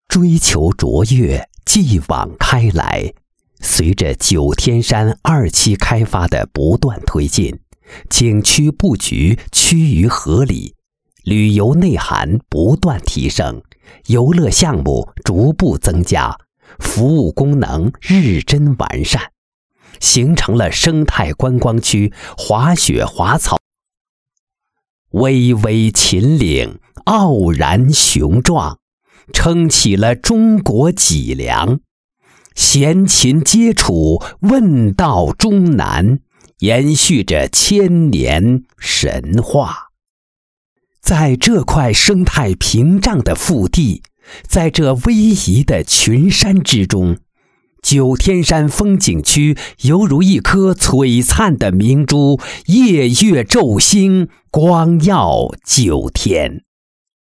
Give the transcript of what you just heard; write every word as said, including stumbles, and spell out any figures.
追求卓越，继往开来。随着九天山二期开发的不断推进，景区布局趋于合理，旅游内涵不断提升，游乐项目逐步增加，服务功能日臻完善，形成了生态观光区，滑雪滑草，巍巍秦岭，傲然雄壮，撑起了中国脊梁。闲秦接楚，问道终南，延续着千年神话。在这块生态屏障的腹地，在这逶迤的群山之中，九天山风景区犹如一颗璀璨的明珠，夜月昼星，光耀九天。